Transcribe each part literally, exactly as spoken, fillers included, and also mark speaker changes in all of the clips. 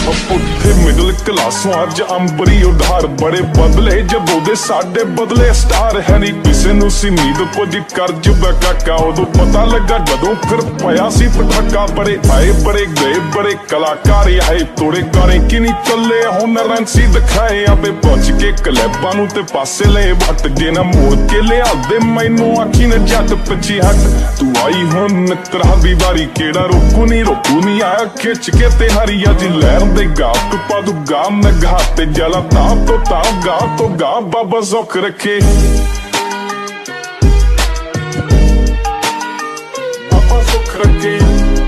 Speaker 1: ਪੁੱਠੇ ਮਿਡਲ ਕਲਾਸੋਂ ਅੱਜ ਅੰਬਰੀ ਉਧਾਰ ਬੜੇ ਬਦਲੇ ਜਦੋਂ ਦੇ ਸਾਡੇ ਬਦਲੇ ਸਟਾਰ ਹੈ ਨਹੀਂ ਕਿਸੇ ਨੂੰ ਸੀ ਨੀਂਦ ਕੁਝ ਕਰ ਜੁਬਾ ਕਾਕਾ ਉਦੋਂ ਪਤਾ ਲੱਗਾ ਜਦੋਂ ਫਿਰ ਪਿਆ ਸੀ ਪਟਾਕਾ ਬੜੇ ਆਏ ਬੜੇ ਗਏ ਬੜੇ ਕਲਾਕਾਰ ਆਏ ਤੋੜੇ ਕਾਰੇ ਕਿ ਨਹੀਂ ਚੱਲੇ ਹੁਣ ਰੰਸੀ ਦਿਖਾਏ ਆਪੇ ਪਹੁੰਚ ਕੇ ਕਲੈਬਾਂ ਨੂੰ ਤੇ ਪਾਸੇ ਲੈ ਵੱਟ ਜੇ ਨਾ ਮੋੜ ਕੇ ਲਿਆਦੇ ਮੈਨੂੰ ਆਖੀ ਨਾ ਜੱਟ ਪਿੱਛੇ ਹਟ ਤੂੰ ਆਈ ਹੁਣ ਮਿੱਤਰਾਂ ਦੀ ਵਾਰੀ ਕਿਹੜਾ ਰੋਕੂ ਨਹੀਂ ਰੋਕੂ ਨਹੀਂ ਆਇਆ ਖਿੱਚ ਕੇ ਤੇ ਹਰੀ ਅੱਜ ਲਹਿਰ ਦੇ ਗਾ ਤੂੰ ਪਾ ਦੂ ਗਾ ਨਗਾ ਤੇ ਜਲਾ ਤਾਂ ਤੋਂ ਤਾਂ ਗਾ ਤੋਂ ਗਾ ਬਾਬਾ ਜ਼ੁਕ ਰੱਖੇ ਬਾਬਾ ਜ਼ੁਕ ਰੱਖੇ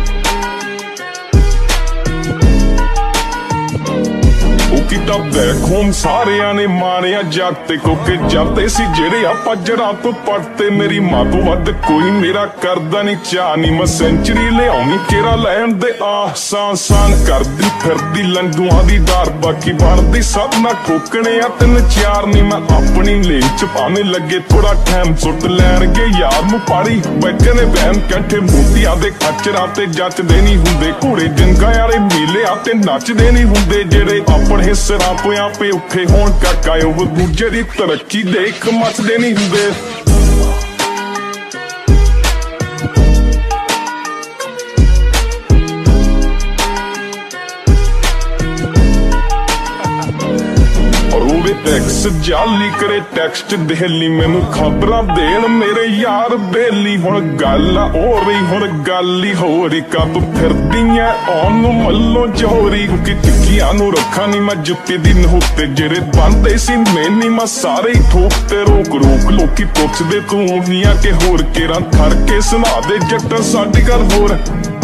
Speaker 1: ਕਿਤਾ ਬੈਖੋਮ ਸਾਰਿਆਂ ਨੇ ਮਾਰਿਆ ਜੱਟ ਤੇ ਕੋਕੇ ਜਾਂਦੇ ਸੀ ਜਿਹੜੇ ਆਪਾਂ ਜੜਾਂ ਤੋਂ ਪੜਤੇ ਮੇਰੀ ਮਾਂ ਤੋਂ ਵੱਧ ਕੋਈ ਮੇਰਾ ਕਰਦਾ ਨਹੀਂ ਚਾਹ ਨਹੀਂ ਮੈਂ ਸੈਂਚਰੀ ਲਿਆਉਣੀ ਤੇਰਾ ਲੈਣ ਦੇ ਆਸਾਂ ਸਾਨ ਕਰਦੀ ਫਿਰਦੀ ਲੰਡੂਆਂ ਦੀ ਦਾਰ ਬਾਕੀ ਬਣਦੀ ਸਭ ਨਾ ਠੋਕਣੇ ਆ ਤਿੰਨ ਚਾਰ ਨਹੀਂ ਮੈਂ ਆਪਣੀ ਲੇਨ ਚ ਭਾਵੇਂ ਲੱਗੇ ਥੋੜਾ ਟਾਈਮ ਸੁੱਟ ਲੈਣਗੇ ਯਾਰ ਨੂੰ ਪਾੜੀ ਬੈਠੇ ਨੇ ਵਹਿਮ ਕੰਠੇ ਮੋਤੀਆਂ ਦੇ ਖੱਚਰਾਂ ਤੇ ਜੱਚਦੇ ਨਹੀਂ ਹੁੰਦੇ ਘੋੜੇ ਜਿੰਗਾ ਵਾਲੇ ਮੇਲਿਆਂ ਤੇ ਨੱਚਦੇ ਨਹੀਂ ਹੁੰਦੇ ਜਿਹੜੇ ਆਪਣੇ ਸਰਾਂ ਪਿਆਂ ਪੇ ਉੱਠੇ ਹੋਣ ਕਾਕਾ ਉਹ ਦੂਜੇ ਦੀ ਤਰੱਕੀ ਦੇਖ ਮੱਚਦੇ ਨਹੀਂ ਹੁੰਦੇ ਟੈਕਸ ਜਾਲੀ ਕਰੇ ਟੈਕਸਟ ਦੇਲੀ ਮੈਨੂੰ ਖਬਰਾਂ ਦੇਣ ਮੇਰੇ ਯਾਰ ਬੇਲੀ ਹੁਣ ਗੱਲ ਹੋ ਰਹੀ ਹੁਣ ਗੱਲ ਹੀ ਹੋ ਰਹੀ ਕਬ ਫਿਰਦੀਆਂ ਆਉਣ ਨੂੰ ਮੱਲੋਂ ਜੋਰੀ ਕਿ ਟਿੱਕੀਆਂ ਨੂੰ ਰੱਖਾਂ ਨਹੀਂ ਮੈਂ ਜੁੱਤੇ ਦੀ ਨਹੁੱਤੇ ਜਿਹੜੇ ਬੰਦੇ ਸੀ ਮੈਨੀ ਮੈਂ ਸਾਰੇ ਹੀ ਠੋਕ ਤੇ ਰੋਕ ਰੋਕ ਲੋਕੀ ਪੁੱਛਦੇ ਤੂੰ ਨੀਆਂ ਕਿ ਹੋਰ ਕੇਰਾਂ ਖੜ ਕੇ ਸੁਣਾ ਦੇ ਜੱਟਾਂ ਸਾਡੀ ਗੱਲ ਹੋਰ